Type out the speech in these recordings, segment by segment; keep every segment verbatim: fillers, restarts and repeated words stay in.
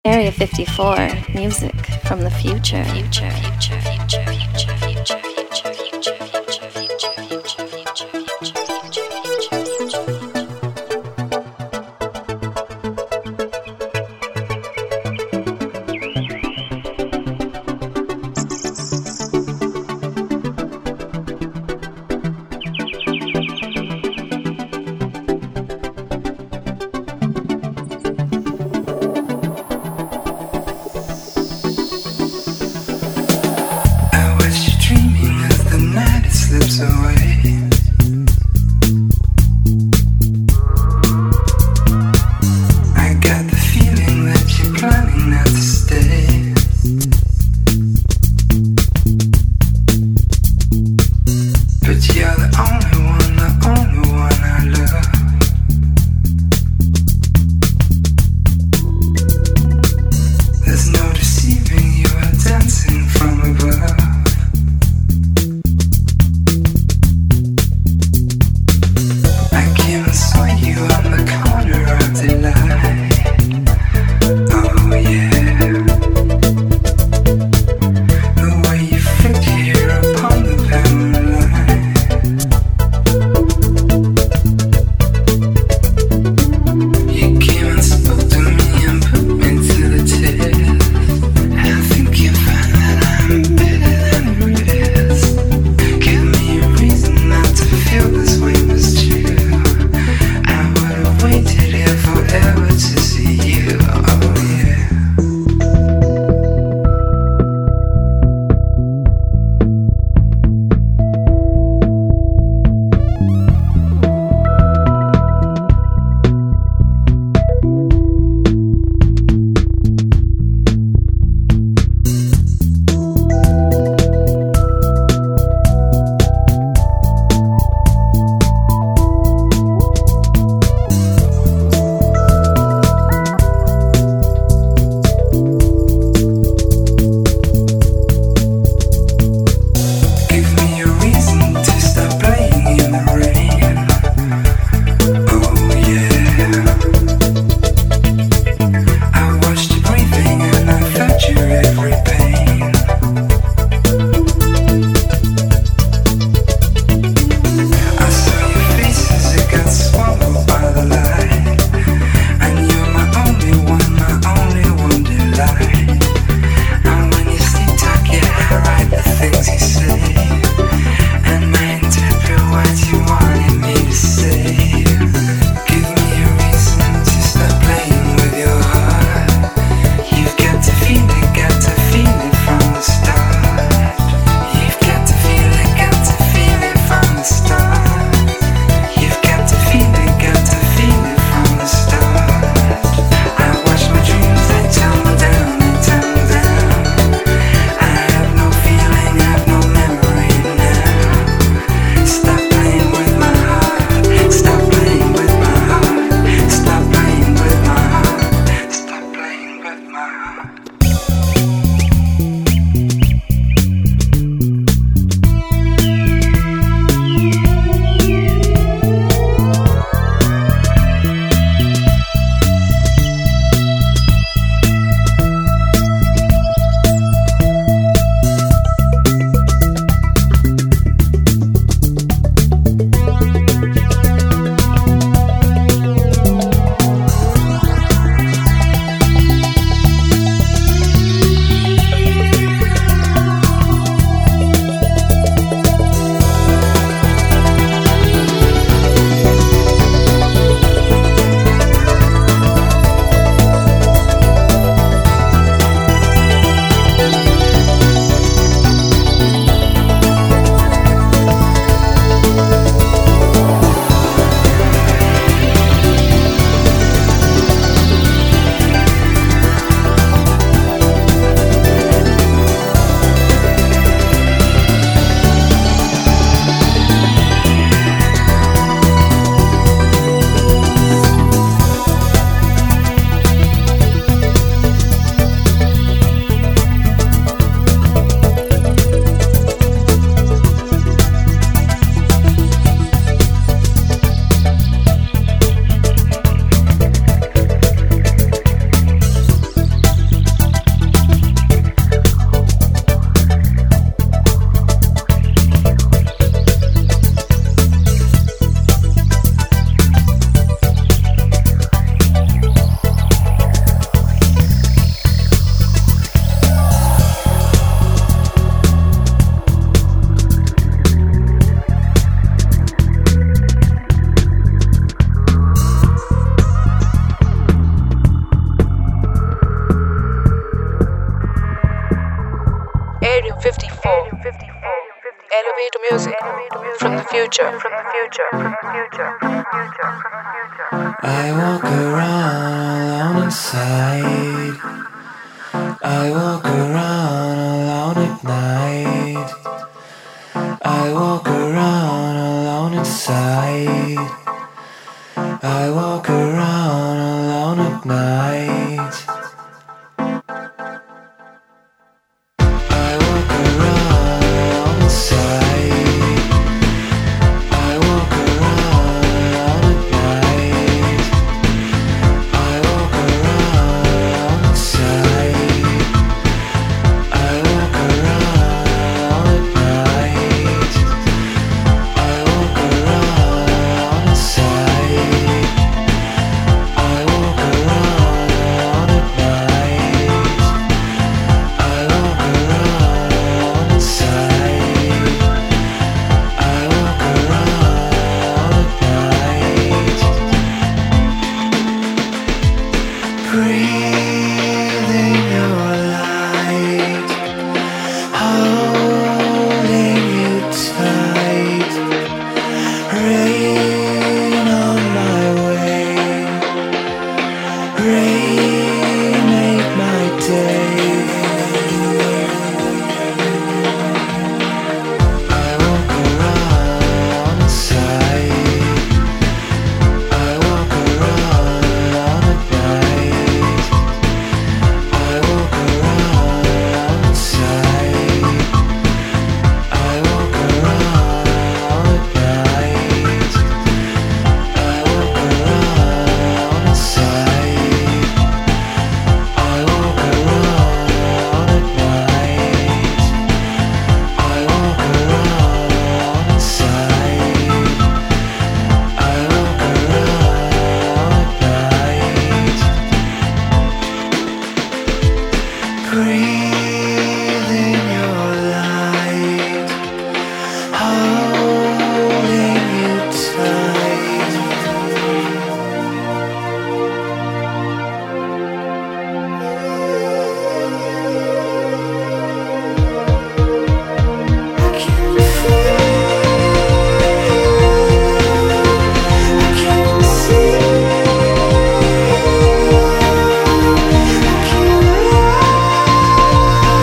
Area fifty-four, music from the future. Future, future, future, future, future, future, future, future, future, future, future, future, future, future. Area fifty-four. Elevator music from the future. From the future. From the future. From the future. From the future. I walk around alone inside. I walk around alone at night. I walk around alone inside. I walk around alone at night. I walk around alone inside. I walk around alone at night. I walk around alone inside. I walk around alone at night. I walk around alone inside. I walk around alone at night. I walk around alone inside. I walk around at night. Breathing your light, holding you tight. Rain on my way. Rain make my day. I walk around inside. I walk around at night. I walk around inside. I walk around at night. I walk around inside. I walk around at night. I walk around inside. I walk around at night. Breathing your light, holding you tight. I can feel, I can see.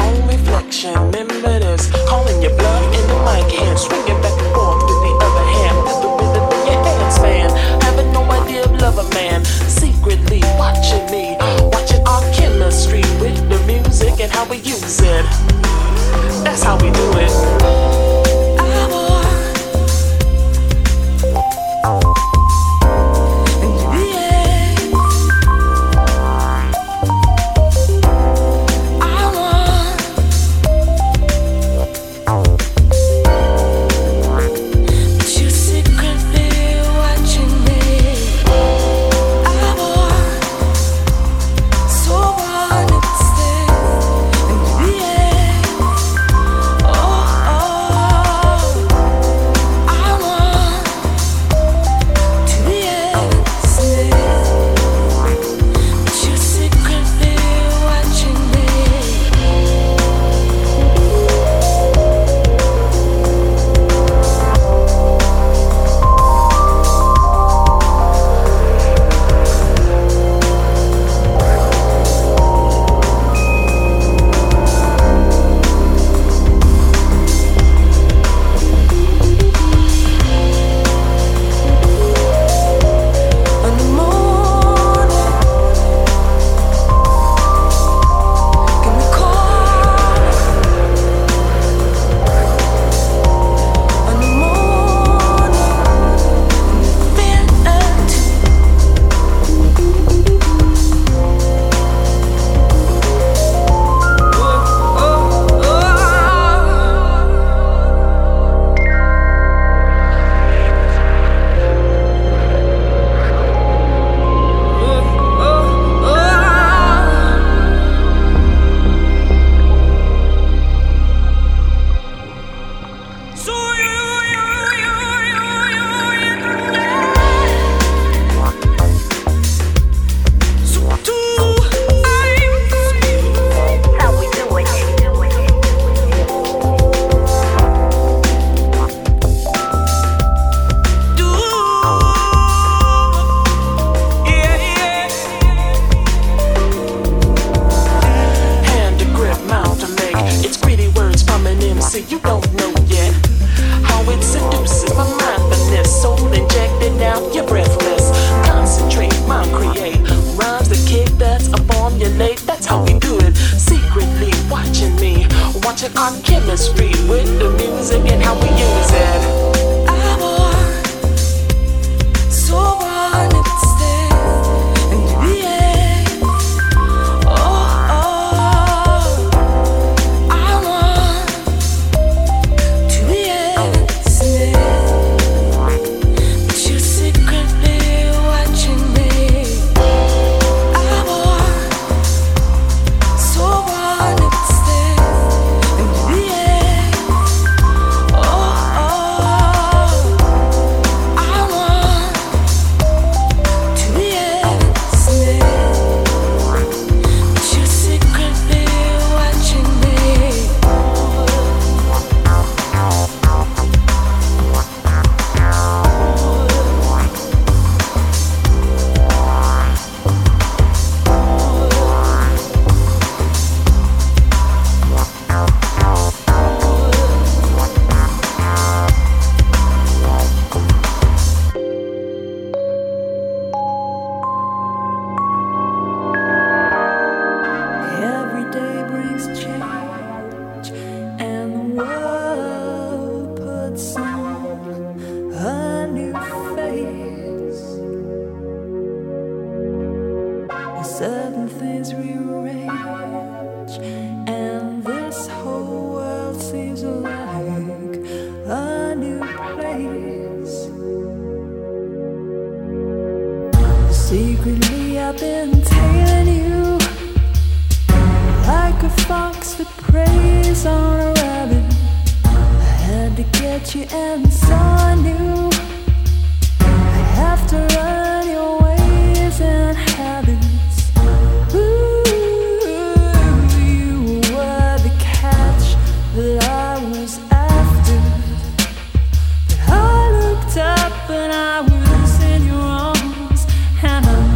own reflection. Remember this, calling your bluff in the mic hand, swinging back and forth with the other hand, with the rhythm in your hands, man. Having no idea of love, a man, secretly watching me, watching our chemistry with the music and how we use it. That's how we do it.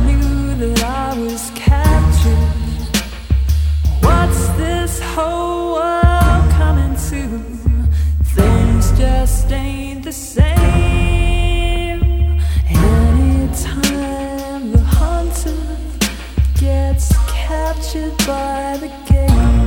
What's this whole the same. Anytime the hunter gets captured by the game.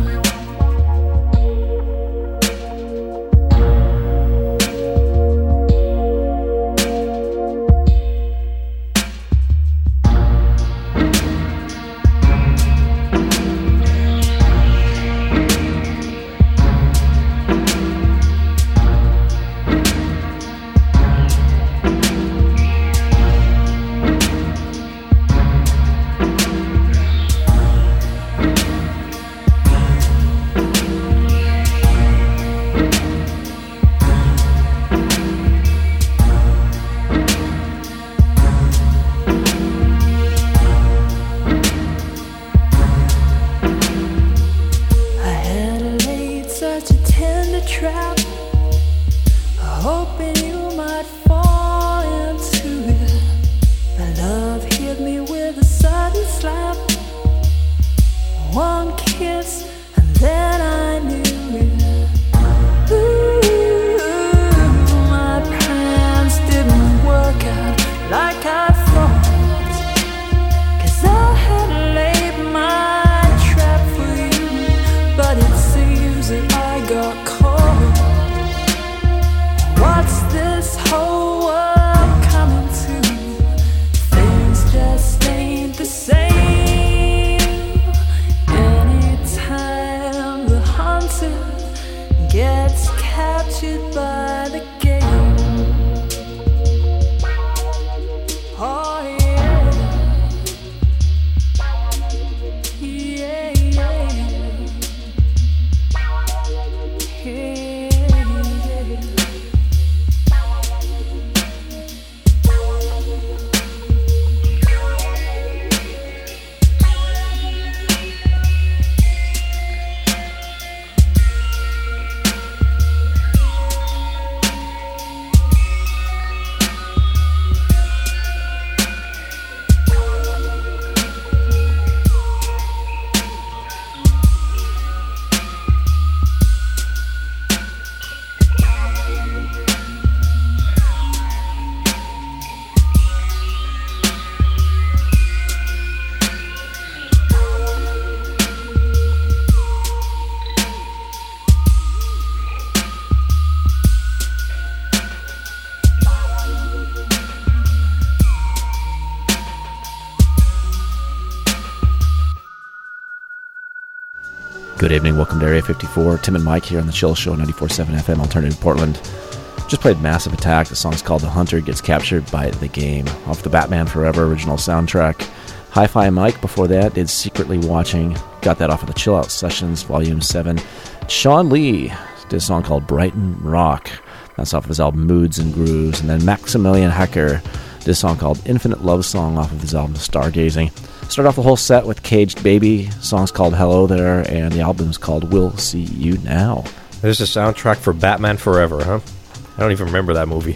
Good evening, welcome to Area fifty-four. Tim and Mike here on the Chill Show, ninety-four point seven F M, Alternative Portland. Just played Massive Attack. The song's called The Hunter Gets Captured by the Game, off the Batman Forever original soundtrack. Hi-Fi Mike before that did Secretly Watching. Got that off of the Chill Out Sessions, Volume seven. Sean Lee did a song called Brighton Rock. That's off of his album Moods and Grooves. And then Maximilian Hecker did a song called Infinite Love Song off of his album Stargazing. Start off the whole set with Caged Baby. The song's called Hello There, and the album's called We'll See You Now. There's a soundtrack for Batman Forever, huh? I don't even remember that movie.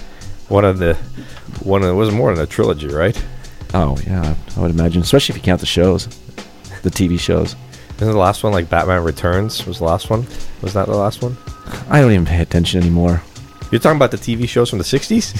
One of the, one of the, it was more than a trilogy, right? Oh, yeah, I would imagine, especially if you count the shows, the T V shows. Isn't the last one like Batman Returns was the last one? Was that the last one? I don't even pay attention anymore. You're talking about the T V shows from the sixties?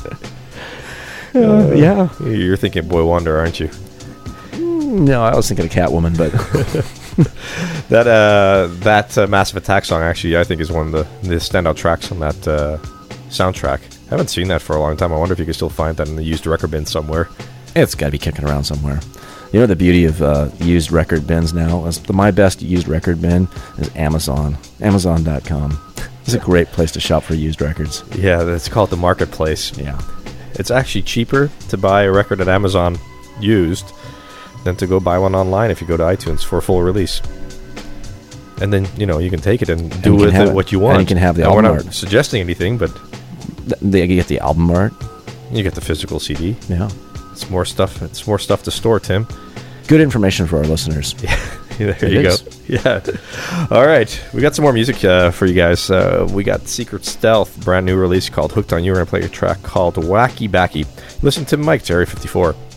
uh, yeah. You're thinking Boy Wonder, aren't you? No, I was thinking of Catwoman, but that uh, that uh, Massive Attack song actually, I think, is one of the, the standout tracks on that uh, soundtrack. I haven't seen that for a long time. I wonder if you can still find that in the used record bin somewhere. It's got to be kicking around somewhere. You know the beauty of uh, used record bins now is the my best used record bin is Amazon, Amazon dot com. It's a great place to shop for used records. Yeah, it's called the marketplace. Yeah, it's actually cheaper to buy a record at Amazon used than to go buy one online if you go to iTunes for a full release. And then, you know, you can take it and do and with it it, what you want. And you can have the now, album we're not art. suggesting anything, but They get the album art. You get the physical C D. Yeah. It's more stuff. It's more stuff to store, Tim. Good information for our listeners. Yeah, there it you is. go. Yeah. All right. We got some more music uh, for you guys. Uh, we got Secret Stealth, brand new release called Hooked on You. We're going to play a track called Wacky Backy. Listen to Mike, Area fifty-four.